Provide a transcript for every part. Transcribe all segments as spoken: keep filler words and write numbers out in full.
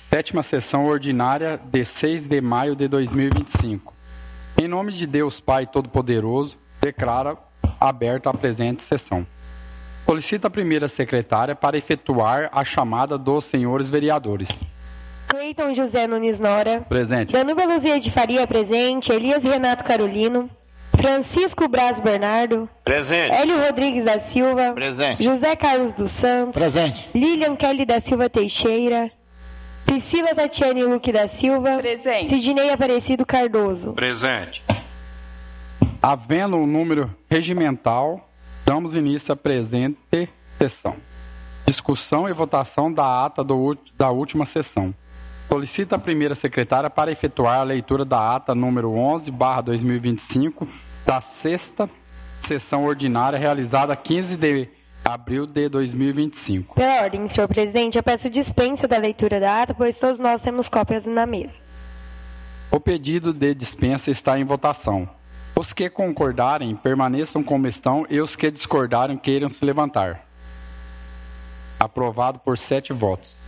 sétima sessão ordinária de seis de maio de dois mil e vinte e cinco. Em nome de Deus Pai Todo-Poderoso, declaro aberta a presente sessão. Solicito a primeira secretária para efetuar a chamada dos senhores vereadores. Cleiton José Nunes Nora. Presente. Danúbia Luzia de Faria, presente. Elias Renato Carolino. Francisco Braz Bernardo. Presente. Hélio Rodrigues da Silva. Presente. José Carlos dos Santos. Presente. Lilian Kelly da Silva Teixeira. Priscila Tatiane Luque da Silva. Presente. Sidnei Aparecido Cardoso. Presente. Havendo um número regimental, damos início à presente sessão. Discussão e votação da ata do, da última sessão. Solicita a primeira secretária para efetuar a leitura da ata número onze barra dois mil e vinte e cinco da sexta sessão ordinária realizada quinze de abril de dois mil e vinte e cinco. Pela ordem, senhor presidente, eu peço dispensa da leitura da ata, pois todos nós temos cópias na mesa. O pedido de dispensa está em votação. Os que concordarem permaneçam como estão e os que discordarem queiram se levantar. Aprovado por sete votos.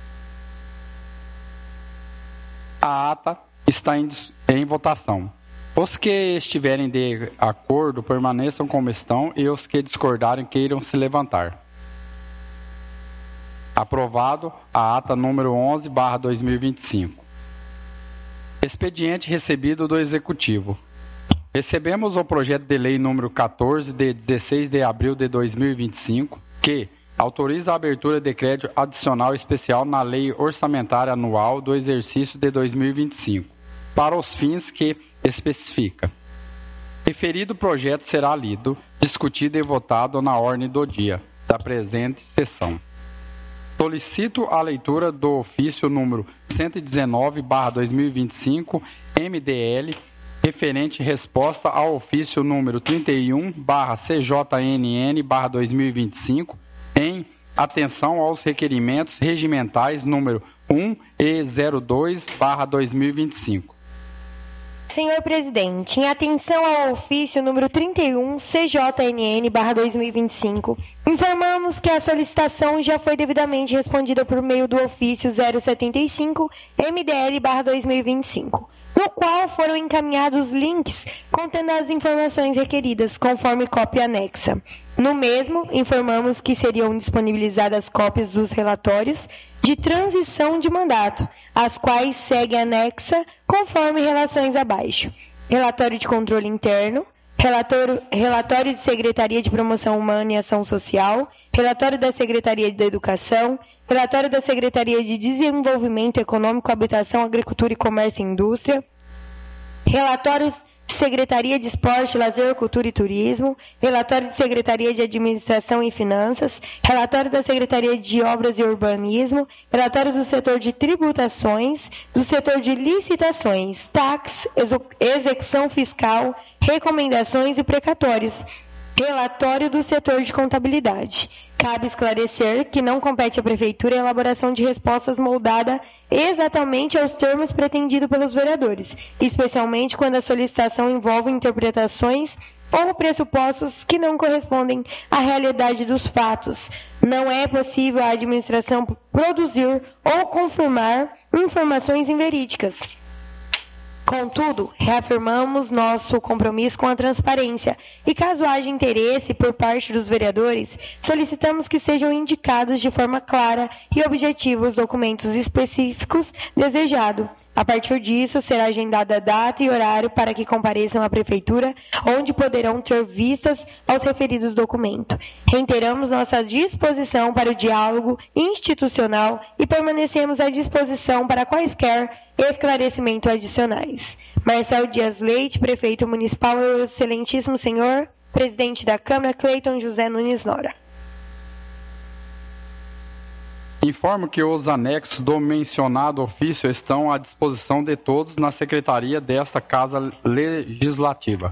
A ata está em, em votação. Os que estiverem de acordo permaneçam como estão e os que discordarem queiram se levantar. Aprovado a ata número onze barra dois mil e vinte e cinco. Expediente recebido do Executivo. Recebemos o projeto de lei número quatorze, de dezesseis de abril de dois mil e vinte e cinco, que autoriza a abertura de crédito adicional especial na Lei Orçamentária Anual do exercício de dois mil e vinte e cinco, para os fins que especifica. Referido projeto será lido, discutido e votado na ordem do dia da presente sessão. Solicito a leitura do ofício número cento e dezenove barra dois mil e vinte e cinco, M D L, referente resposta ao ofício número trinta e um barra C J N N barra dois mil e vinte e cinco, em atenção aos requerimentos regimentais número um e zero dois barra dois mil e vinte e cinco. Senhor presidente, em atenção ao ofício número trinta e um C J N N barra dois mil e vinte e cinco, informamos que a solicitação já foi devidamente respondida por meio do ofício zero setenta e cinco M D L barra dois mil e vinte e cinco, no qual foram encaminhados links contendo as informações requeridas, conforme cópia anexa. No mesmo, informamos que seriam disponibilizadas cópias dos relatórios de transição de mandato, as quais segue anexa conforme relações abaixo. Relatório de controle interno, relatório, relatório de Secretaria de Promoção Humana e Ação Social, relatório da Secretaria de Educação, relatório da Secretaria de Desenvolvimento Econômico, Habitação, Agricultura e Comércio e Indústria, relatórios Secretaria de Esporte, Lazer, Cultura e Turismo, relatório de Secretaria de Administração e Finanças, relatório da Secretaria de Obras e Urbanismo, relatório do setor de tributações, do setor de licitações, taxas, execução fiscal, recomendações e precatórios, relatório do setor de contabilidade. Cabe esclarecer que não compete à Prefeitura a elaboração de respostas moldada exatamente aos termos pretendidos pelos vereadores, especialmente quando a solicitação envolve interpretações ou pressupostos que não correspondem à realidade dos fatos. Não é possível a administração produzir ou confirmar informações inverídicas. Contudo, reafirmamos nosso compromisso com a transparência e, caso haja interesse por parte dos vereadores, solicitamos que sejam indicados de forma clara e objetiva os documentos específicos desejados. A partir disso, será agendada a data e horário para que compareçam à Prefeitura, onde poderão ter vistas aos referidos documentos. Reiteramos nossa disposição para o diálogo institucional e permanecemos à disposição para quaisquer esclarecimentos adicionais. Marcelo Dias Leite, Prefeito Municipal, e o excelentíssimo senhor Presidente da Câmara, Cleiton José Nunes Nora. Informo que os anexos do mencionado ofício estão à disposição de todos na secretaria desta Casa Legislativa.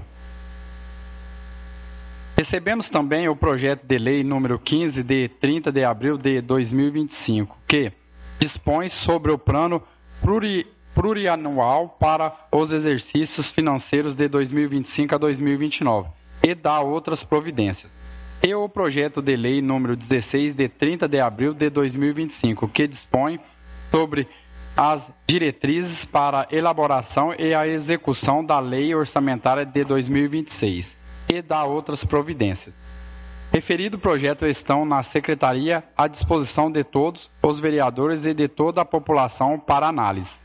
Recebemos também o projeto de lei número quinze, de trinta de abril de dois mil e vinte e cinco, que dispõe sobre o plano pluri, plurianual para os exercícios financeiros de dois mil e vinte e cinco a dois mil e vinte e nove e dá outras providências. E o projeto de lei número dezesseis, de trinta de abril de dois mil e vinte e cinco, que dispõe sobre as diretrizes para a elaboração e a execução da Lei Orçamentária de dois mil e vinte e seis e da outras providências. Referido projeto estão na Secretaria à disposição de todos os vereadores e de toda a população para análise.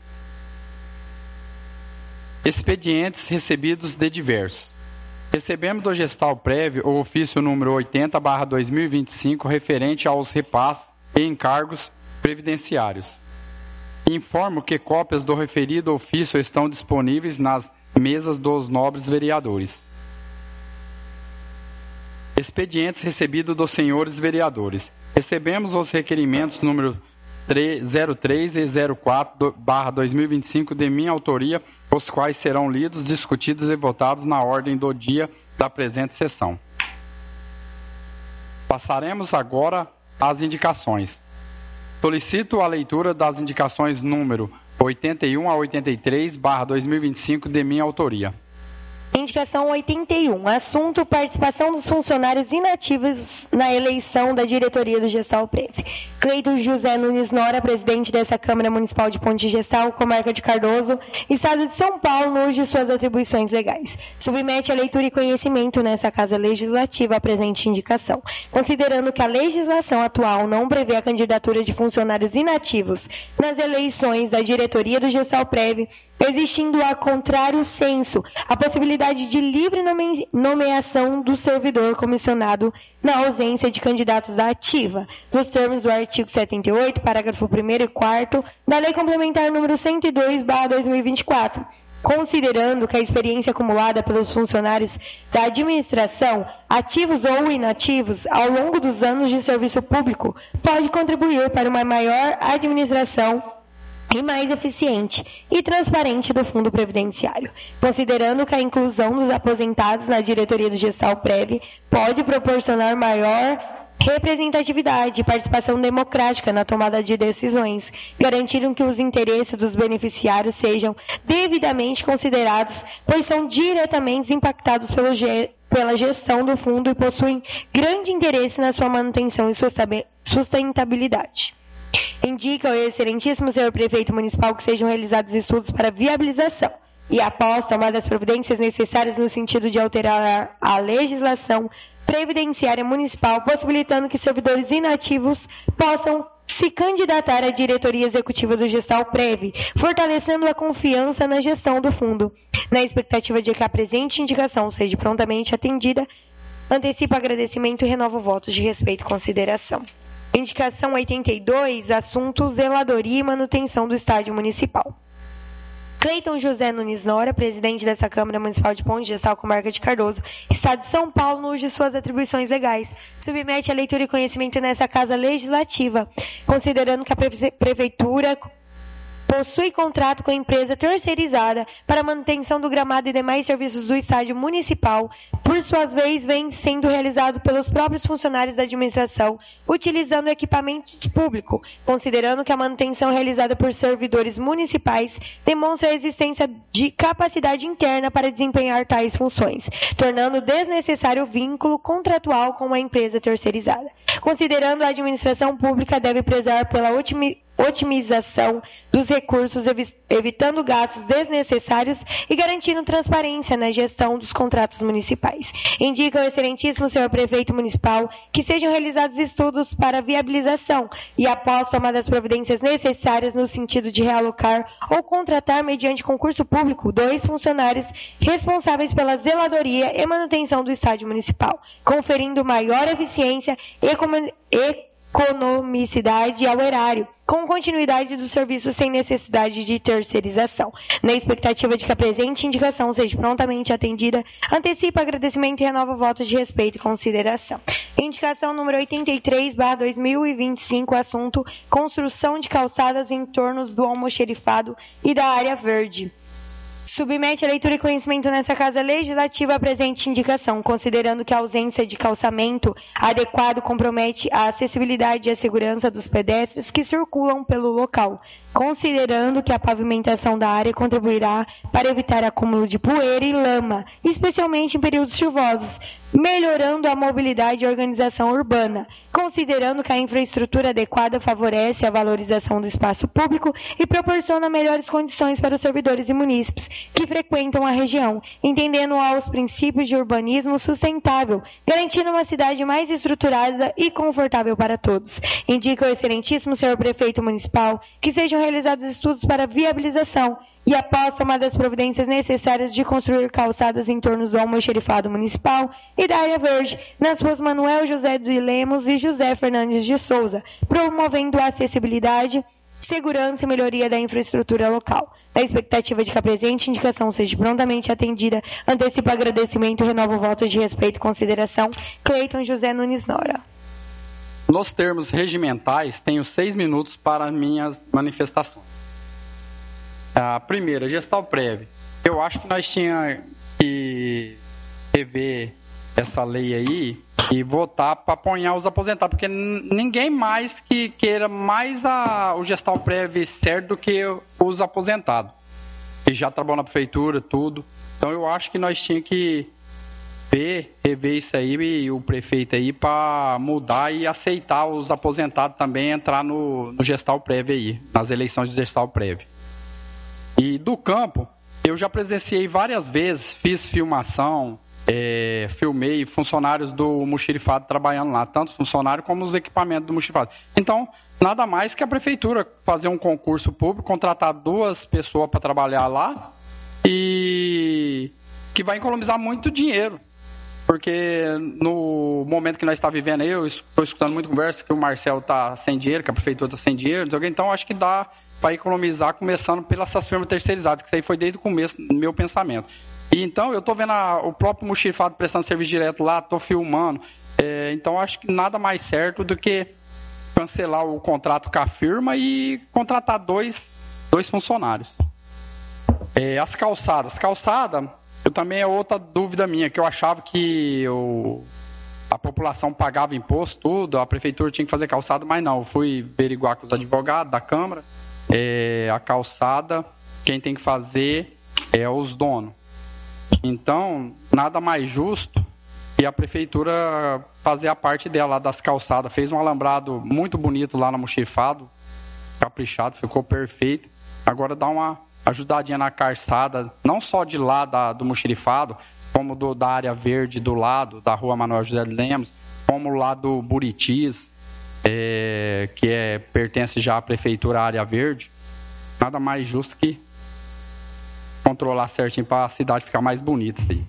Expedientes recebidos de diversos. Recebemos do Gestalprev o ofício número oitenta barra dois mil e vinte e cinco referente aos repasses e encargos previdenciários. Informo que cópias do referido ofício estão disponíveis nas mesas dos nobres vereadores. Expedientes recebidos dos senhores vereadores. Recebemos os requerimentos número zero três e zero quatro barra dois mil e vinte e cinco de minha autoria, os quais serão lidos, discutidos e votados na ordem do dia da presente sessão. Passaremos agora às indicações. Solicito a leitura das indicações número oitenta e um a oitenta e três barra dois mil e vinte e cinco de minha autoria. Indicação oitenta e um. Assunto: participação dos funcionários inativos na eleição da diretoria do Gestalprev. Cleiton José Nunes Nora, presidente dessa Câmara Municipal de Ponte Gestal, comarca de Cardoso, Estado de São Paulo, no uso de suas atribuições legais. Submete a leitura e conhecimento nessa Casa Legislativa a presente indicação. Considerando que a legislação atual não prevê a candidatura de funcionários inativos nas eleições da diretoria do Gestalprev, existindo a contrário senso a possibilidade de livre nome- nomeação do servidor comissionado na ausência de candidatos da ativa, nos termos do artigo setenta e oito, parágrafo primeiro e quarto da Lei Complementar número cento e dois barra dois mil e vinte e quatro. Considerando que a experiência acumulada pelos funcionários da administração, ativos ou inativos, ao longo dos anos de serviço público, pode contribuir para uma maior administração e mais eficiente e transparente do Fundo Previdenciário, considerando que a inclusão dos aposentados na diretoria do Gestalprev pode proporcionar maior representatividade e participação democrática na tomada de decisões, garantindo que os interesses dos beneficiários sejam devidamente considerados, pois são diretamente impactados pelo ge- pela gestão do fundo e possuem grande interesse na sua manutenção e sustentabilidade. Indica o excelentíssimo senhor prefeito municipal que sejam realizados estudos para viabilização e após tomar as providências necessárias no sentido de alterar a legislação previdenciária municipal, possibilitando que servidores inativos possam se candidatar à diretoria executiva do Gestalprev, fortalecendo a confiança na gestão do fundo. Na expectativa de que a presente indicação seja prontamente atendida, antecipo agradecimento e renovo votos de respeito e consideração. Indicação oitenta e dois, assunto zeladoria e manutenção do estádio municipal. Cleiton José Nunes Nora, presidente dessa Câmara Municipal de Ponte Gestal, comarca de Cardoso, Estado de São Paulo, no uso de suas atribuições legais, submete a leitura e conhecimento nessa Casa Legislativa, considerando que a Prefeitura possui contrato com a empresa terceirizada para a manutenção do gramado e demais serviços do estádio municipal, por sua vez, vem sendo realizado pelos próprios funcionários da administração, utilizando equipamentos públicos, considerando que a manutenção realizada por servidores municipais demonstra a existência de capacidade interna para desempenhar tais funções, tornando desnecessário o vínculo contratual com a empresa terceirizada. Considerando a administração pública deve prezar pela otimi- otimização dos recursos, evi- evitando gastos desnecessários e garantindo transparência na gestão dos contratos municipais. Indica o excelentíssimo senhor prefeito municipal que sejam realizados estudos para viabilização e, após tomadas as providências necessárias no sentido de realocar ou contratar mediante concurso público dois funcionários responsáveis pela zeladoria e manutenção do estádio municipal, conferindo maior eficiência e comun- economicidade ao erário, com continuidade do serviço sem necessidade de terceirização. Na expectativa de que a presente indicação seja prontamente atendida, antecipa agradecimento e renova voto de respeito e consideração. Indicação número oitenta e três barra dois mil e vinte e cinco, assunto: construção de calçadas em torno do almoxerifado e da área verde. Submete a leitura e conhecimento nessa Casa Legislativa a presente indicação, considerando que a ausência de calçamento adequado compromete a acessibilidade e a segurança dos pedestres que circulam pelo local, considerando que a pavimentação da área contribuirá para evitar acúmulo de poeira e lama, especialmente em períodos chuvosos, melhorando a mobilidade e organização urbana, considerando que a infraestrutura adequada favorece a valorização do espaço público e proporciona melhores condições para os servidores e munícipes que frequentam a região, entendendo aos princípios de urbanismo sustentável, garantindo uma cidade mais estruturada e confortável para todos. Indica o excelentíssimo senhor prefeito municipal que sejam realizados estudos para viabilização e após tomar as providências necessárias de construir calçadas em torno do almoxarifado municipal e da área verde, nas ruas Manuel José de Lemos e José Fernandes de Souza, promovendo a acessibilidade, segurança e melhoria da infraestrutura local. Na expectativa de que a presente indicação seja prontamente atendida, antecipo agradecimento e renovo o voto de respeito e consideração. Cleiton José Nunes Nora. Nos termos regimentais, tenho seis minutos para minhas manifestações. A primeira, gestal prévia. Eu acho que nós tínhamos que rever essa lei aí e votar para apoiar os aposentados, porque ninguém mais que queira mais a, o gestal prévio certo do que os aposentados, que já trabalham na prefeitura, tudo. Então eu acho que nós tínhamos que ver, rever isso aí e o prefeito aí para mudar e aceitar os aposentados também entrar no, no gestal prévio aí, nas eleições de gestal prévio. E do campo, eu já presenciei várias vezes, fiz filmação, é, filmei funcionários do Mochirifado trabalhando lá, tanto funcionários como os equipamentos do Mochirifado. Então, nada mais que a prefeitura fazer um concurso público, contratar duas pessoas para trabalhar lá e que vai economizar muito dinheiro. Porque no momento que nós estamos vivendo aí, eu estou escutando muita conversa que o Marcel está sem dinheiro, que a prefeitura está sem dinheiro, então acho que dá para economizar, começando pelas firmas terceirizadas, que isso aí foi desde o começo do meu pensamento. E então, eu estou vendo a, o próprio Mochirifado prestando serviço direto lá, estou filmando, é, então acho que nada mais certo do que cancelar o contrato com a firma e contratar dois, dois funcionários. É, as calçadas. Calçada, eu também é outra dúvida minha, que eu achava que eu, a população pagava imposto, tudo, a prefeitura tinha que fazer calçada, mas não, eu fui averiguar com os advogados da Câmara. É, a calçada, quem tem que fazer é os donos. Então, nada mais justo que a prefeitura fazer a parte dela lá das calçadas. Fez um alambrado muito bonito lá no Mochirifado, caprichado, ficou perfeito. Agora dá uma ajudadinha na calçada, não só de lá da, do Mochirifado, como do, da área verde do lado, da rua Manuel José de Lemos, como lá do Buritis, É, que é, pertence já à prefeitura, à área verde. Nada mais justo que controlar certinho para a cidade ficar mais bonita. Assim.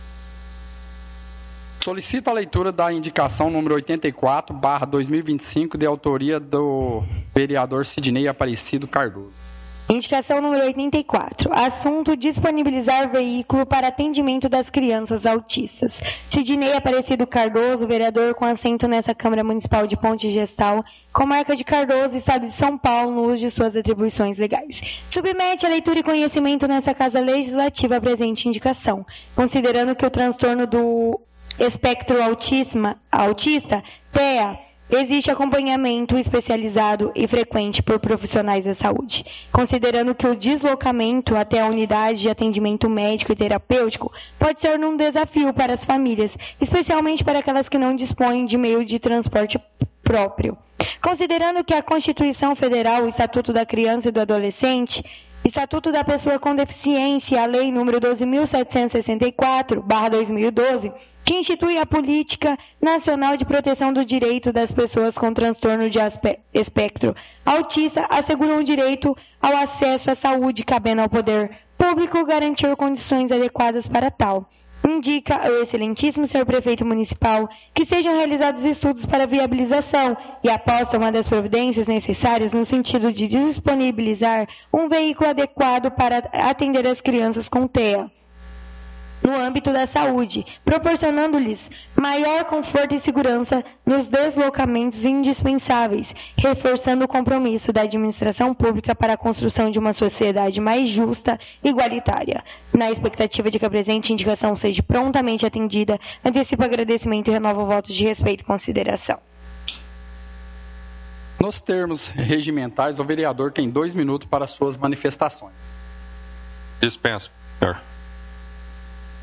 Solicito a leitura da indicação número oitenta e quatro, barra dois mil e vinte e cinco, de autoria do vereador Sidnei Aparecido Cardoso. Indicação número oitenta e quatro. Assunto: disponibilizar veículo para atendimento das crianças autistas. Sidnei Aparecido Cardoso, vereador com assento nessa Câmara Municipal de Ponte Gestal, comarca de Cardoso, Estado de São Paulo, no uso de suas atribuições legais. Submete a leitura e conhecimento nessa Casa Legislativa a presente indicação, considerando que o transtorno do espectro autisma, autista, T E A, existe acompanhamento especializado e frequente por profissionais da saúde, considerando que o deslocamento até a unidade de atendimento médico e terapêutico pode ser um desafio para as famílias, especialmente para aquelas que não dispõem de meio de transporte próprio. Considerando que a Constituição Federal, o Estatuto da Criança e do Adolescente, Estatuto da Pessoa com Deficiência e a Lei número doze mil setecentos e sessenta e quatro, barra dois mil e doze, que institui a Política Nacional de Proteção do Direito das Pessoas com Transtorno de Espectro Autista, asseguram o direito ao acesso à saúde, cabendo ao poder público garantir condições adequadas para tal. Indica ao excelentíssimo senhor prefeito municipal que sejam realizados estudos para viabilização e, após tomar as providências necessárias no sentido de disponibilizar um veículo adequado para atender as crianças com T E A no âmbito da saúde, proporcionando-lhes maior conforto e segurança nos deslocamentos indispensáveis, reforçando o compromisso da administração pública para a construção de uma sociedade mais justa e igualitária. Na expectativa de que a presente indicação seja prontamente atendida, antecipo agradecimento e renovo o voto de respeito e consideração. Nos termos regimentais, o vereador tem dois minutos para suas manifestações. Dispenso, senhor.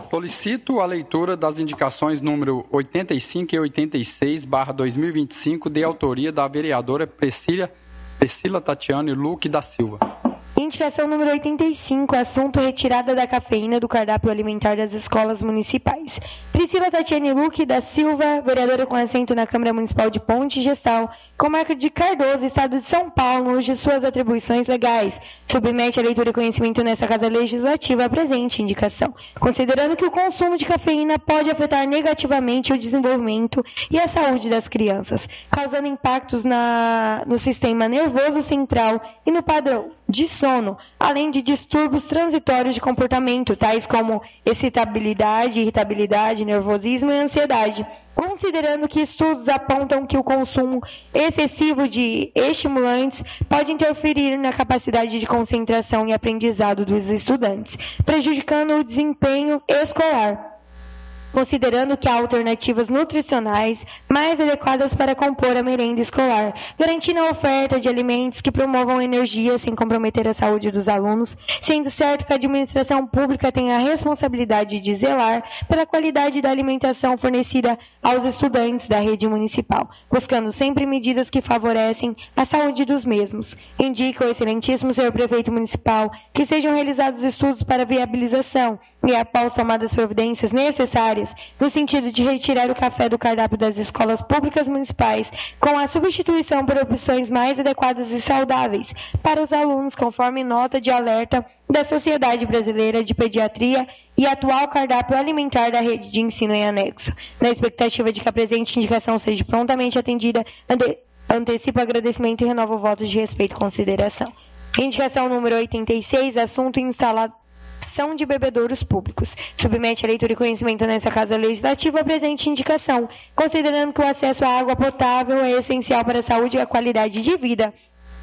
Solicito a leitura das indicações número oitenta e cinco e oitenta e seis barra dois mil e vinte e cinco, de autoria da vereadora Priscila, Priscila Tatiane Luque da Silva. Indicação número oitenta e cinco, assunto retirada da cafeína do cardápio alimentar das escolas municipais. Priscila Tatiane Luque da Silva, vereadora com assento na Câmara Municipal de Ponte Gestal, comarca de Cardoso, Estado de São Paulo, hoje suas atribuições legais. Submete a leitura e conhecimento nessa Casa Legislativa a presente indicação. Considerando que o consumo de cafeína pode afetar negativamente o desenvolvimento e a saúde das crianças, causando impactos na, no sistema nervoso central e no padrão de sono, além de distúrbios transitórios de comportamento, tais como excitabilidade, irritabilidade, nervosismo e ansiedade. Considerando que estudos apontam que o consumo excessivo de estimulantes pode interferir na capacidade de concentração e aprendizado dos estudantes, prejudicando o desempenho escolar. Considerando que há alternativas nutricionais mais adequadas para compor a merenda escolar, garantindo a oferta de alimentos que promovam energia sem comprometer a saúde dos alunos, sendo certo que a administração pública tem a responsabilidade de zelar pela qualidade da alimentação fornecida aos estudantes da rede municipal, buscando sempre medidas que favorecem a saúde dos mesmos. Indica o excelentíssimo senhor prefeito municipal que sejam realizados estudos para viabilização e, após tomadas providências necessárias, no sentido de retirar o café do cardápio das escolas públicas municipais, com a substituição por opções mais adequadas e saudáveis para os alunos, conforme nota de alerta da Sociedade Brasileira de Pediatria e atual cardápio alimentar da rede de ensino em anexo. Na expectativa de que a presente indicação seja prontamente atendida, ante- antecipo o agradecimento e renovo o voto de respeito e consideração. Indicação número oitenta e seis, assunto instalado de bebedouros públicos. Submete a leitura e conhecimento nessa Casa Legislativa a presente indicação, considerando que o acesso à água potável é essencial para a saúde e a qualidade de vida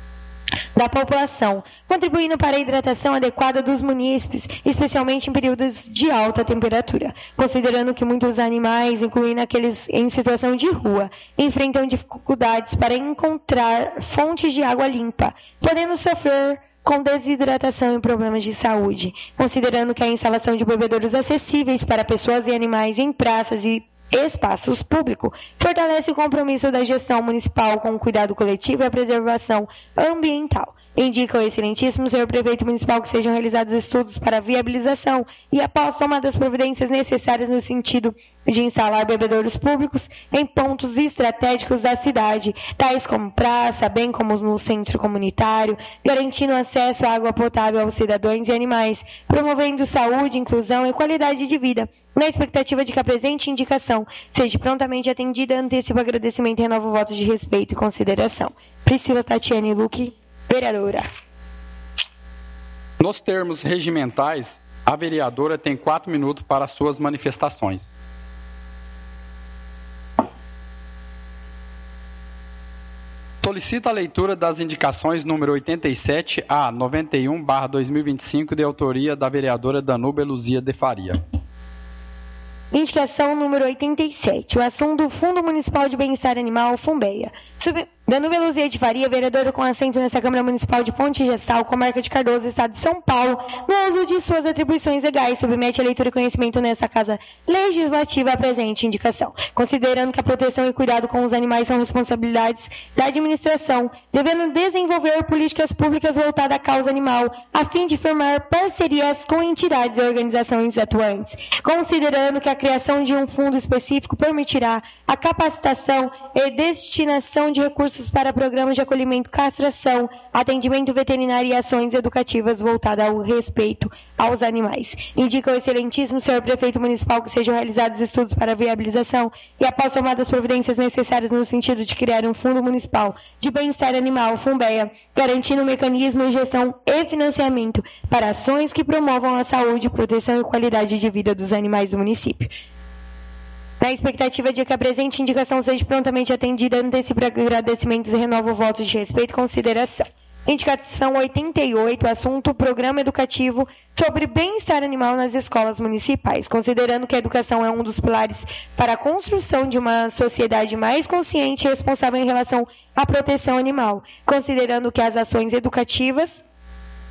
da população, contribuindo para a hidratação adequada dos munícipes, especialmente em períodos de alta temperatura, considerando que muitos animais, incluindo aqueles em situação de rua, enfrentam dificuldades para encontrar fontes de água limpa, podendo sofrer com desidratação e problemas de saúde, considerando que a instalação de bebedouros acessíveis para pessoas e animais em praças e espaços públicos fortalece o compromisso da gestão municipal com o cuidado coletivo e a preservação ambiental. Indica o excelentíssimo senhor prefeito municipal que sejam realizados estudos para a viabilização e, após tomadas providências necessárias no sentido de instalar bebedouros públicos em pontos estratégicos da cidade, tais como praça, bem como no centro comunitário, garantindo acesso à água potável aos cidadãos e animais, promovendo saúde, inclusão e qualidade de vida. Na expectativa de que a presente indicação seja prontamente atendida, antecipo o agradecimento e renovo o voto de respeito e consideração. Priscila Tatiane Luque, vereadora. Nos termos regimentais, a vereadora tem quatro minutos para suas manifestações. Solicito a leitura das indicações número oitenta e sete a noventa e um barra dois mil e vinte e cinco, de autoria da vereadora Danúbia Luzia de Faria. Indicação número oitenta e sete. O assunto Fundo Municipal de Bem-Estar Animal, Funbeia. Sub... Danúbia Luzia de Faria, vereadora com assento nessa Câmara Municipal de Ponte Gestal, comarca de Cardoso, Estado de São Paulo, no uso de suas atribuições legais, submete a leitura e conhecimento nessa Casa Legislativa a presente indicação. Considerando que a proteção e cuidado com os animais são responsabilidades da administração, devendo desenvolver políticas públicas voltadas à causa animal, a fim de firmar parcerias com entidades e organizações atuantes. Considerando que a criação de um fundo específico permitirá a capacitação e destinação de recursos para programas de acolhimento, castração, atendimento veterinário e ações educativas voltadas ao respeito aos animais. Indica o excelentíssimo senhor prefeito municipal que sejam realizados estudos para a viabilização e, após tomadas providências necessárias no sentido de criar um fundo municipal de bem-estar animal, Funbeia, garantindo mecanismo de gestão e financiamento para ações que promovam a saúde, proteção e qualidade de vida dos animais do município. Na expectativa de que a presente indicação seja prontamente atendida, antecipo agradecimentos e renovo votos de respeito e consideração. Indicação oitenta e oito, assunto Programa Educativo sobre Bem-Estar Animal nas Escolas Municipais. Considerando que a educação é um dos pilares para a construção de uma sociedade mais consciente e responsável em relação à proteção animal. Considerando que as ações educativas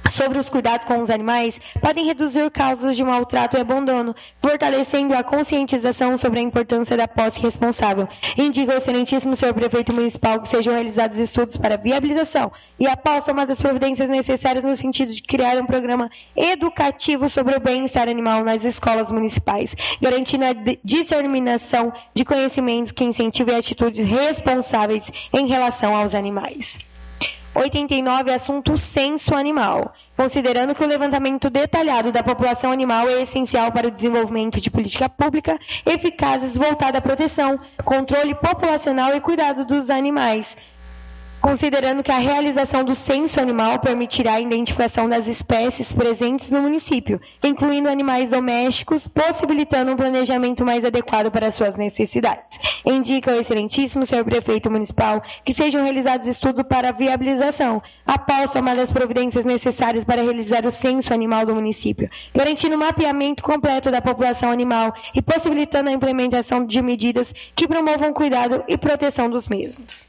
sobre os cuidados com os animais podem reduzir casos de maltrato e abandono, fortalecendo a conscientização sobre a importância da posse responsável. Indica o excelentíssimo senhor prefeito municipal que sejam realizados estudos para viabilização e, após tomar as providências necessárias no sentido de criar um programa educativo sobre o bem-estar animal nas escolas municipais, garantindo a disseminação de conhecimentos que incentivem atitudes responsáveis em relação aos animais. oitenta e nove, assunto censo animal. Considerando que o levantamento detalhado da população animal é essencial para o desenvolvimento de política pública eficazes voltada à proteção, controle populacional e cuidado dos animais. Considerando que a realização do censo animal permitirá a identificação das espécies presentes no município, incluindo animais domésticos, possibilitando um planejamento mais adequado para suas necessidades. Indica o excelentíssimo senhor prefeito municipal que sejam realizados estudos para a viabilização, após tomar as providências necessárias para realizar o censo animal do município, garantindo o mapeamento completo da população animal e possibilitando a implementação de medidas que promovam cuidado e proteção dos mesmos.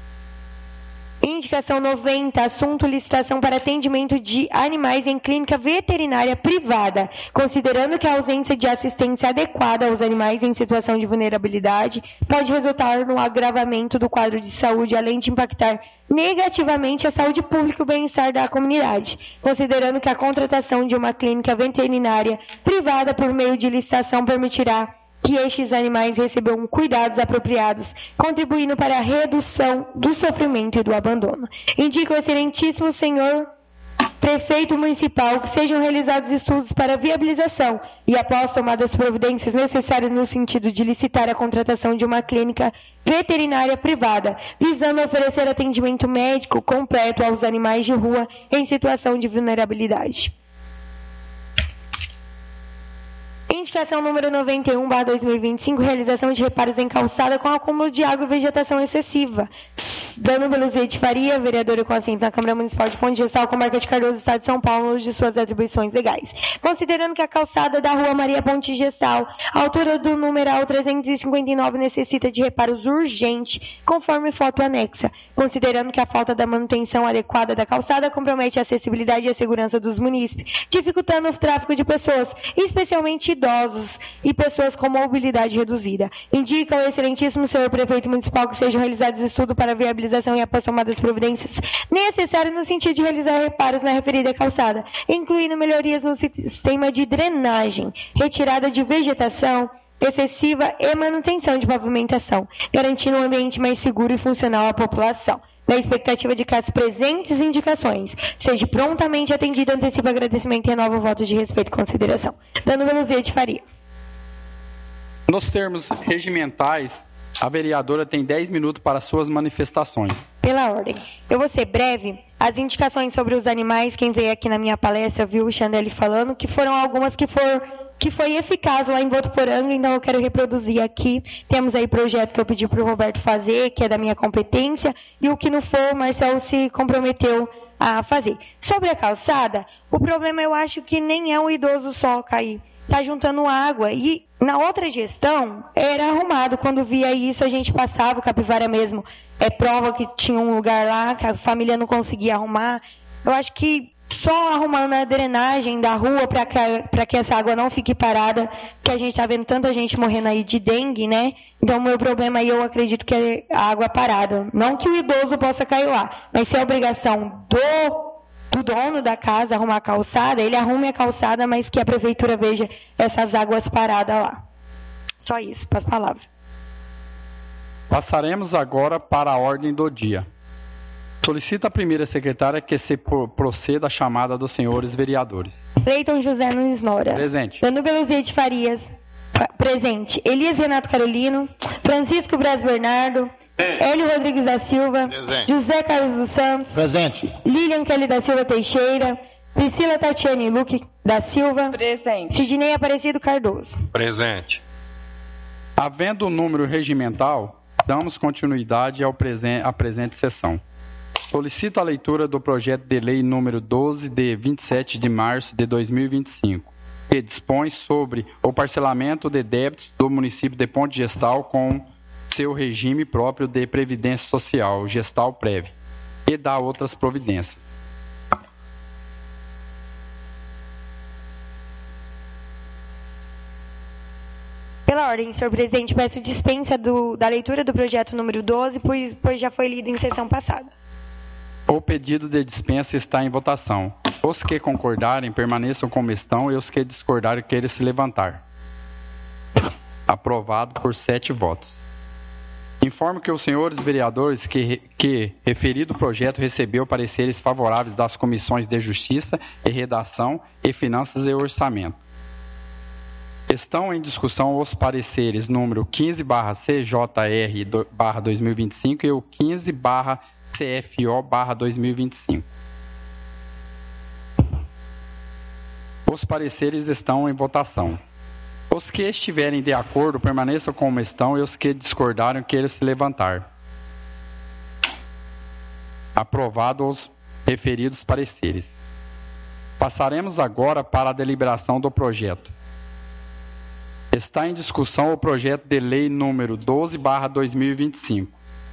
Indicação noventa, assunto licitação para atendimento de animais em clínica veterinária privada, considerando que a ausência de assistência adequada aos animais em situação de vulnerabilidade pode resultar no agravamento do quadro de saúde, além de impactar negativamente a saúde pública e o bem-estar da comunidade, considerando que a contratação de uma clínica veterinária privada por meio de licitação permitirá que estes animais recebam cuidados apropriados, contribuindo para a redução do sofrimento e do abandono. Indica o excelentíssimo senhor prefeito municipal que sejam realizados estudos para viabilização e, após tomadas providências necessárias no sentido de licitar a contratação de uma clínica veterinária privada, visando oferecer atendimento médico completo aos animais de rua em situação de vulnerabilidade. Indicação número noventa e um, barra dois mil e vinte e cinco, realização de reparos em calçada com acúmulo de água e vegetação excessiva. Dano Beluzia de Faria, vereadora com assento na Câmara Municipal de Ponte Gestal, Comarca de Cardoso, Estado de São Paulo, de suas atribuições legais. Considerando que a calçada da Rua Maria Ponte Gestal, a altura do numeral trezentos e cinquenta e nove, necessita de reparos urgentes, conforme foto anexa. Considerando que a falta da manutenção adequada da calçada compromete a acessibilidade e a segurança dos munícipes, dificultando o tráfego de pessoas, especialmente idosos e pessoas com mobilidade reduzida. Indica ao excelentíssimo senhor prefeito municipal que sejam realizados estudos para viabilização e após tomadas providências necessárias no sentido de realizar reparos na referida calçada, incluindo melhorias no sistema de drenagem, retirada de vegetação excessiva e manutenção de pavimentação, garantindo um ambiente mais seguro e funcional à população. Na expectativa de que as presentes indicações sejam prontamente atendidas, antecipa agradecimento e renova o voto de respeito e consideração. Dando Beluzia de Faria. Nos termos regimentais, a vereadora tem dez minutos para suas manifestações. Pela ordem. Eu vou ser breve. As indicações sobre os animais, quem veio aqui na minha palestra viu o Xandelli falando, que foram algumas que foram... que foi eficaz lá em Votuporanga, então eu quero reproduzir aqui. Temos aí projeto que eu pedi para o Roberto fazer, que é da minha competência, e o que não for, o Marcelo se comprometeu a fazer. Sobre a calçada, o problema eu acho que nem é o idoso só cair. Está juntando água. E na outra gestão, era arrumado. Quando via isso, a gente passava, o Capivara mesmo é prova que tinha um lugar lá, que a família não conseguia arrumar. Eu acho que só arrumando a drenagem da rua para que, para que essa água não fique parada, porque a gente está vendo tanta gente morrendo aí de dengue, né? Então, o meu problema aí, eu acredito que é a água parada. Não que o idoso possa cair lá, mas se é obrigação do, do dono da casa arrumar a calçada, ele arrume a calçada, mas que a prefeitura veja essas águas paradas lá. Só isso, para as palavras. Passaremos agora para a ordem do dia. Solicita a primeira secretária que se proceda a chamada dos senhores vereadores. Cleiton José Nunes Nora. Presente. Dando Beluzia de Farias. Presente. Elias Renato Carolino. Francisco Braz Bernardo. Presente. Hélio Rodrigues da Silva. Presente. José Carlos dos Santos. Presente. Lilian Kelly da Silva Teixeira. Priscila Tatiane Luque da Silva. Presente. Sidney Aparecido Cardoso. Presente. Havendo o número regimental, damos continuidade ao presen- à presente sessão. Solicito a leitura do projeto de lei número doze, de vinte e sete de março de dois mil e vinte e cinco, que dispõe sobre o parcelamento de débitos do município de Ponte Gestal com seu regime próprio de previdência social, Gestal Prev, e dá outras providências. Pela ordem, senhor presidente, peço dispensa do, da leitura do projeto número doze, pois, pois já foi lido em sessão passada. O pedido de dispensa está em votação. Os que concordarem, permaneçam como estão, e os que discordarem, queiram se levantar. Aprovado por sete votos. Informo que os senhores vereadores que, que referido projeto recebeu pareceres favoráveis das comissões de Justiça e Redação e Finanças e Orçamento. Estão em discussão os pareceres número quinze barra C J R barra dois mil e vinte e cinco e o quinze barra C F O barra dois mil e vinte e cinco. Os pareceres estão em votação. Os que estiverem de acordo permaneçam como estão e os que discordarem queiram se levantar. Aprovado os referidos pareceres. Passaremos agora para a deliberação do projeto. Está em discussão o projeto de lei número doze barra dois mil e vinte e cinco.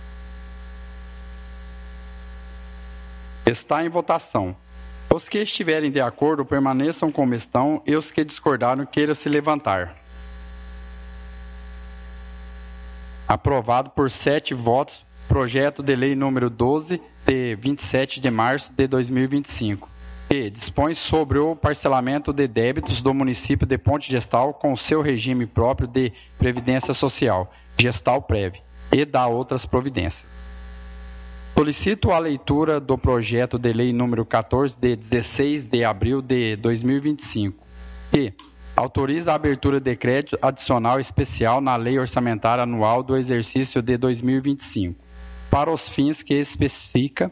Está em votação. Os que estiverem de acordo permaneçam como estão e os que discordaram queiram se levantar. Aprovado por sete votos, projeto de lei número doze, de vinte e sete de março de dois mil e vinte e cinco. E dispõe sobre o parcelamento de débitos do município de Ponte Gestal com seu regime próprio de previdência social, Gestalprev, e dá outras providências. Solicito a leitura do projeto de lei número quatorze, de dezesseis de abril de dois mil e vinte e cinco, que autoriza a abertura de crédito adicional especial na Lei Orçamentária Anual do exercício de dois mil e vinte e cinco, para os fins que especifica.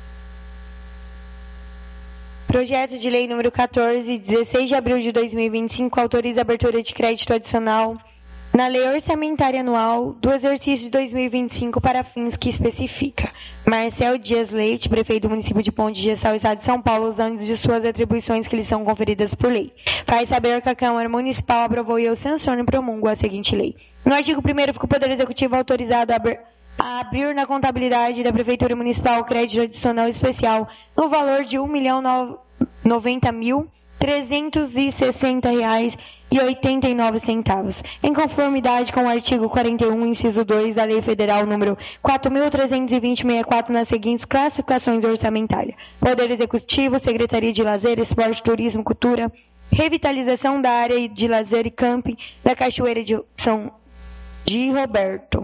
Projeto de lei número quatorze, dezesseis de abril de dois mil e vinte e cinco, autoriza a abertura de crédito adicional na Lei Orçamentária Anual do exercício de dois mil e vinte e cinco para fins que especifica. Marcel Dias Leite, prefeito do município de Ponte Gestal, Estado de São Paulo, usando de suas atribuições que lhe são conferidas por lei. Faz saber que a Câmara Municipal aprovou e eu sanciono e promulgo a seguinte lei. No artigo primeiro, fica o Poder Executivo autorizado a abrir a abrir na contabilidade da Prefeitura Municipal crédito adicional especial no valor de um milhão e noventa mil trezentos e sessenta reais e oitenta e nove centavos, em conformidade com o artigo quarenta e um, inciso dois da Lei Federal número quatro mil trezentos e vinte sessenta e quatro nas seguintes classificações orçamentárias: Poder Executivo, Secretaria de Lazer, Esporte, Turismo, Cultura, Revitalização da área de lazer e camping da Cachoeira de São de Roberto.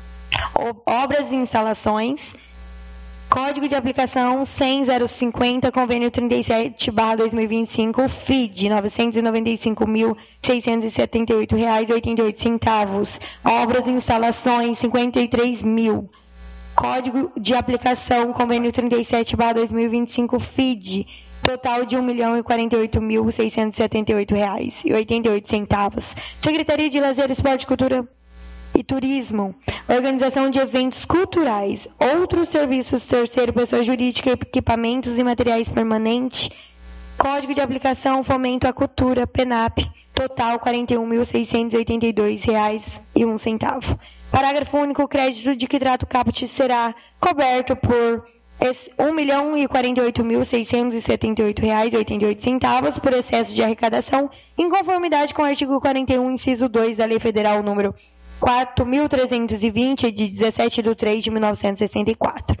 Obras e instalações, Código de aplicação cem ponto zero cinquenta, convênio trinta e sete barra dois mil e vinte e cinco, F I D, novecentos e noventa e cinco mil seiscentos e setenta e oito reais e oitenta e oito centavos. Obras e instalações, cinquenta e três mil. Código de aplicação, convênio trinta e sete barra dois mil e vinte e cinco, F I D, total de um milhão e quarenta e oito mil seiscentos e setenta e oito reais e oitenta e oito centavos. Secretaria de Lazer, Esporte e Cultura e Turismo, organização de eventos culturais, outros serviços terceiro, pessoa jurídica, equipamentos e materiais permanentes, Código de aplicação, fomento à cultura, PENAP, total quarenta e um mil seiscentos e oitenta e dois reais e um centavo. Parágrafo único, o crédito de que trata o caput será coberto por um milhão e quarenta e oito mil seiscentos e setenta e oito reais e oitenta e oito centavos por excesso de arrecadação, em conformidade com o artigo quarenta e um, inciso dois da Lei Federal número quatro mil trezentos e vinte, de dezessete de três de mil novecentos e sessenta e quatro.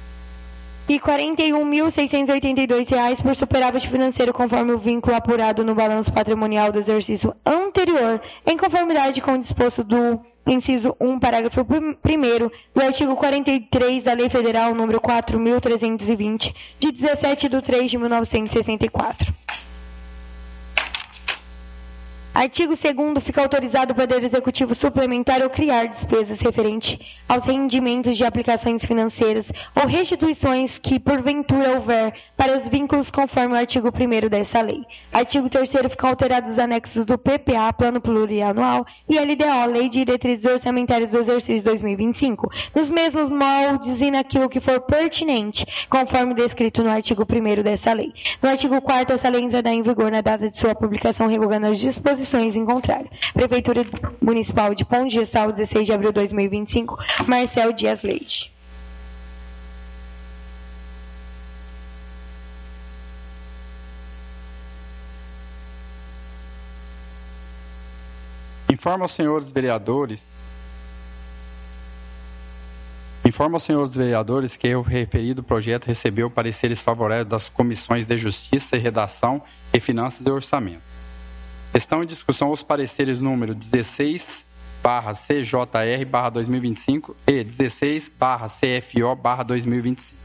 E quarenta e um mil seiscentos e oitenta e dois reais por superávit financeiro, conforme o vínculo apurado no balanço patrimonial do exercício anterior, em conformidade com o disposto do inciso um, parágrafo primeiro do artigo quarenta e três da Lei Federal número quatro mil trezentos e vinte, de dezessete de três de mil novecentos e sessenta e quatro. Artigo segundo, fica autorizado o Poder Executivo suplementar ou criar despesas referentes aos rendimentos de aplicações financeiras ou restituições que, porventura, houver para os vínculos conforme o artigo primeiro dessa lei. Artigo terceiro, ficam alterados os anexos do P P A, Plano Plurianual, e L D O, Lei de Diretrizes Orçamentárias do Exercício dois mil e vinte e cinco, nos mesmos moldes e naquilo que for pertinente, conforme descrito no artigo primeiro dessa lei. No artigo quarto, essa lei entrará em vigor na data de sua publicação, revogando as disposições em contrário. Prefeitura Municipal de Ponte Gestal, dezesseis de abril de dois mil e vinte e cinco, Marcel Dias Leite. Informa aos senhores vereadores Informa aos senhores vereadores que o referido projeto recebeu pareceres favoráveis das comissões de Justiça e Redação e Finanças e Orçamento. Estão em discussão os pareceres número dezesseis barra C J R barra dois mil e vinte e cinco e dezesseis barra C F O barra dois mil e vinte e cinco.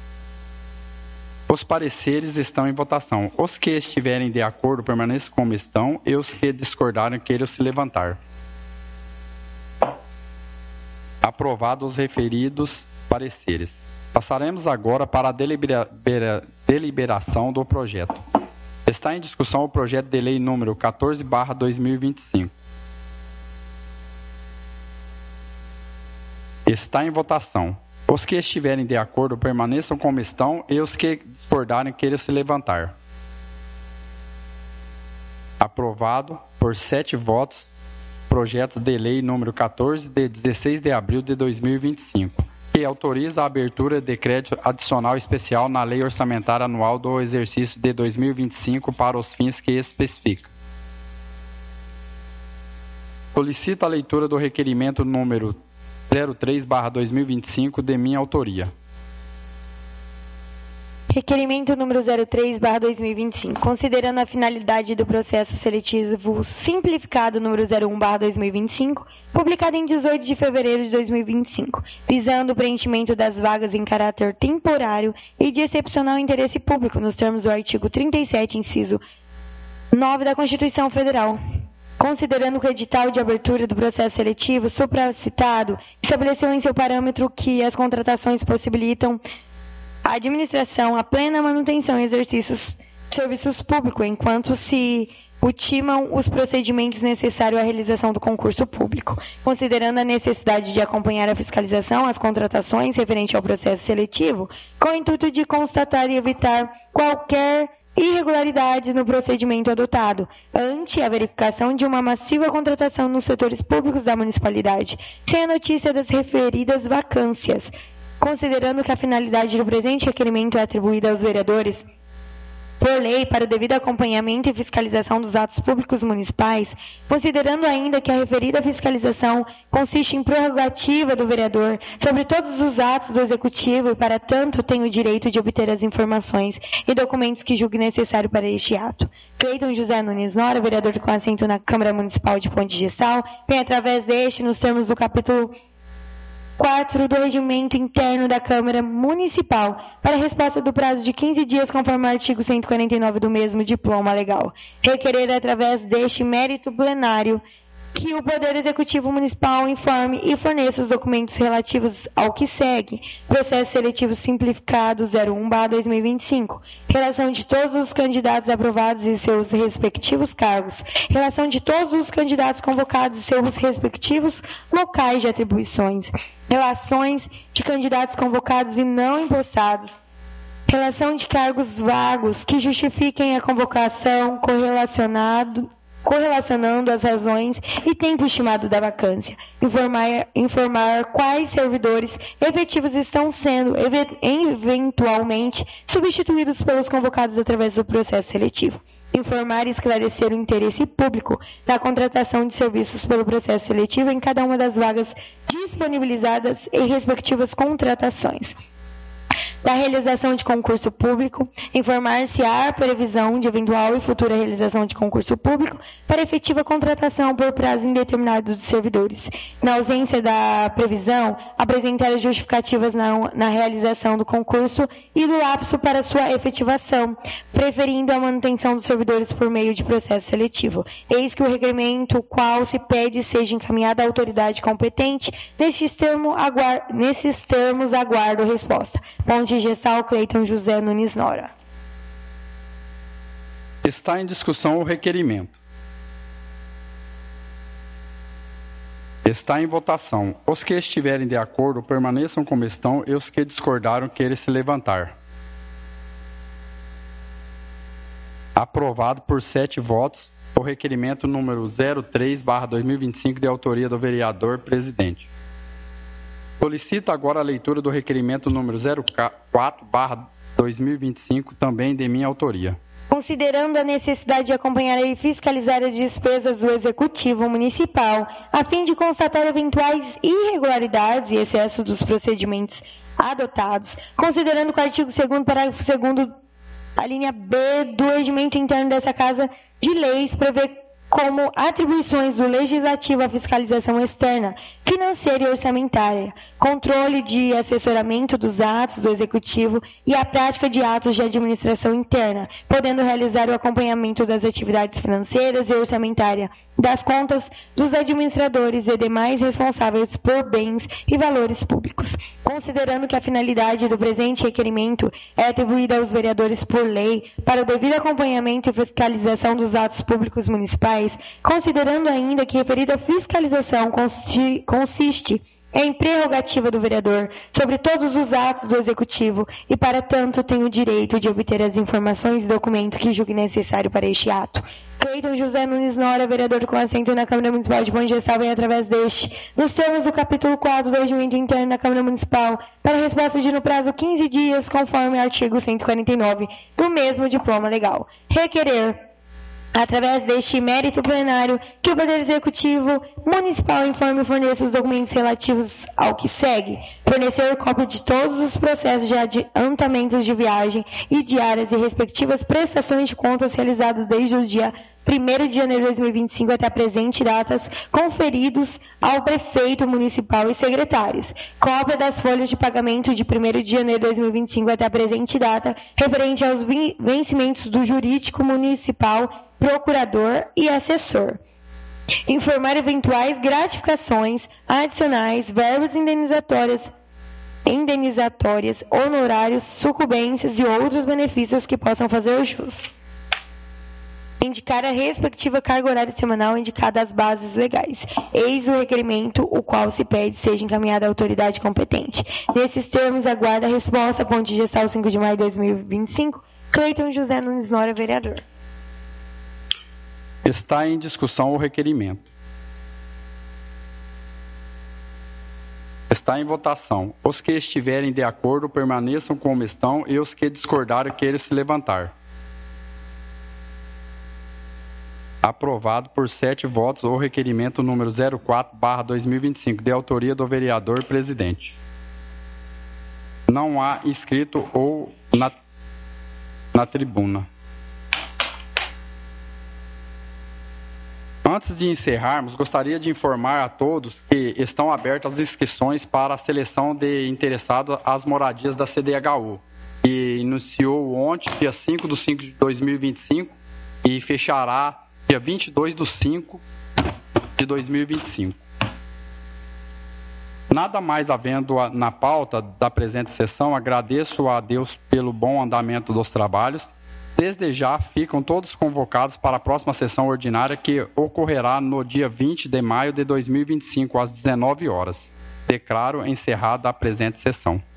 Os pareceres estão em votação. Os que estiverem de acordo permaneçam como estão e os que discordarem queiram se levantar. Aprovados os referidos pareceres. Passaremos agora para a delibera- deliberação do projeto. Está em discussão o projeto de lei número quatorze barra dois mil e vinte e cinco. Está em votação. Os que estiverem de acordo permaneçam como estão e os que discordarem queiram se levantar. Aprovado por sete votos. Projeto de lei número quatorze, de dezesseis de abril de dois mil e vinte e cinco, que autoriza a abertura de crédito adicional especial na Lei Orçamentária Anual do exercício de dois mil e vinte e cinco para os fins que especifica. Solicito a leitura do requerimento número zero três barra dois mil e vinte e cinco de minha autoria. Requerimento número zero três barra dois mil e vinte e cinco. Considerando a finalidade do processo seletivo simplificado número zero um barra dois mil e vinte e cinco, publicado em dezoito de fevereiro de dois mil e vinte e cinco, visando o preenchimento das vagas em caráter temporário e de excepcional interesse público, nos termos do artigo trinta e sete, inciso nove da Constituição Federal. Considerando que o edital de abertura do processo seletivo supracitado estabeleceu em seu parâmetro que as contratações possibilitam a administração, a plena manutenção e exercícios de serviços públicos, enquanto se ultimam os procedimentos necessários à realização do concurso público. Considerando a necessidade de acompanhar a fiscalização, as contratações referente ao processo seletivo, com o intuito de constatar e evitar qualquer irregularidades no procedimento adotado, ante a verificação de uma massiva contratação nos setores públicos da municipalidade, sem a notícia das referidas vacâncias. Considerando que a finalidade do presente requerimento é atribuída aos vereadores por lei para o devido acompanhamento e fiscalização dos atos públicos municipais, considerando ainda que a referida fiscalização consiste em prerrogativa do vereador sobre todos os atos do Executivo e, para tanto, tem o direito de obter as informações e documentos que julgue necessário para este ato. Cleiton José Nunes Nora, vereador com assento na Câmara Municipal de Ponte Gestal, tem, através deste, nos termos do capítulo quatro do Regimento Interno da Câmara Municipal, para a resposta do prazo de quinze dias, conforme o artigo cento e quarenta e nove do mesmo diploma legal. Requerer, através deste mérito plenário, que o Poder Executivo Municipal informe e forneça os documentos relativos ao que segue. Processo Seletivo Simplificado zero um barra dois mil e vinte e cinco. Relação de todos os candidatos aprovados e seus respectivos cargos. Relação de todos os candidatos convocados e seus respectivos locais de atribuições. Relações de candidatos convocados e não empossados. Relação de cargos vagos que justifiquem a convocação correlacionado correlacionando as razões e tempo estimado da vacância, informar, informar quais servidores efetivos estão sendo eventualmente substituídos pelos convocados através do processo seletivo, informar e esclarecer o interesse público na contratação de serviços pelo processo seletivo em cada uma das vagas disponibilizadas e respectivas contratações. Da realização de concurso público, informar se há previsão de eventual e futura realização de concurso público para efetiva contratação por prazo indeterminado de servidores. Na ausência da previsão, apresentar as justificativas na, na realização do concurso e do lapso para sua efetivação, preferindo a manutenção dos servidores por meio de processo seletivo. Eis que o requerimento qual se pede seja encaminhado à autoridade competente. Nesses, termo, aguar, nesses termos, aguardo resposta. Ponte Gestal, Cleiton José Nunes Nora. Está em discussão o requerimento. Está em votação. Os que estiverem de acordo permaneçam como estão e os que discordaram queiram se levantar. Aprovado por sete votos o requerimento número zero três barra dois mil e vinte e cinco de autoria do vereador presidente. Solicito agora a leitura do requerimento número zero quatro barra dois mil e vinte e cinco, também de minha autoria. considerando a necessidade de acompanhar e fiscalizar as despesas do Executivo Municipal, a fim de constatar eventuais irregularidades e excesso dos procedimentos adotados, considerando que o artigo segundo, parágrafo segundo, a linha B do regimento interno dessa Casa de Leis prevê como atribuições do Legislativo a fiscalização externa, financeira e orçamentária, controle de assessoramento dos atos do Executivo e a prática de atos de administração interna, podendo realizar o acompanhamento das atividades financeiras e orçamentárias das contas dos administradores e demais responsáveis por bens e valores públicos. Considerando que a finalidade do presente requerimento é atribuída aos vereadores por lei para o devido acompanhamento e fiscalização dos atos públicos municipais, considerando ainda que referida fiscalização consti- consiste em prerrogativa do vereador sobre todos os atos do Executivo e, para tanto, tem o direito de obter as informações e documentos que julgue necessário para este ato. Cleiton José Nunes Nora, vereador com assento na Câmara Municipal de Bom Gestal, vem através deste, nos termos do capítulo quatro do Regimento Interno da Câmara Municipal, para resposta de no prazo quinze dias, conforme o artigo cento e quarenta e nove do mesmo diploma legal. Requerer, através deste mérito plenário, que o Poder Executivo Municipal informe e forneça os documentos relativos ao que segue. Fornecer cópia de todos os processos de adiantamentos de viagem e diárias e respectivas prestações de contas realizados desde o dia primeiro de janeiro de dois mil e vinte e cinco até a presente datas, conferidos ao prefeito municipal e secretários. Cópia das folhas de pagamento de primeiro de janeiro de dois mil e vinte e cinco até a presente data, referente aos vencimentos do jurídico municipal, procurador e assessor. Informar eventuais gratificações adicionais, verbas indenizatórias, indenizatórias, honorários, sucumbências e outros benefícios que possam fazer jus. Indicar a respectiva carga horária semanal indicada às bases legais. Eis o requerimento, o qual se pede seja encaminhado à autoridade competente. Nesses termos, aguarda a resposta, Ponte Gestal, cinco de maio de dois mil e vinte e cinco, Cleiton José Nunes Nora, vereador. Está em discussão o requerimento. Está em votação. Os que estiverem de acordo permaneçam como estão e os que discordarem queiram se levantar. Aprovado por sete votos o requerimento número zero quatro barra dois mil e vinte e cinco, de autoria do vereador presidente. Não há inscrito ou na, na tribuna. Antes de encerrarmos, gostaria de informar a todos que estão abertas as inscrições para a seleção de interessados às moradias da C D H U, que iniciou ontem, dia cinco de cinco de dois mil e vinte e cinco, e fechará dia vinte e dois de cinco de dois mil e vinte e cinco. Nada mais havendo na pauta da presente sessão, agradeço a Deus pelo bom andamento dos trabalhos. Desde já ficam todos convocados para a próxima sessão ordinária, que ocorrerá no dia vinte de maio de dois mil e vinte e cinco, às dezenove horas. Declaro encerrada a presente sessão.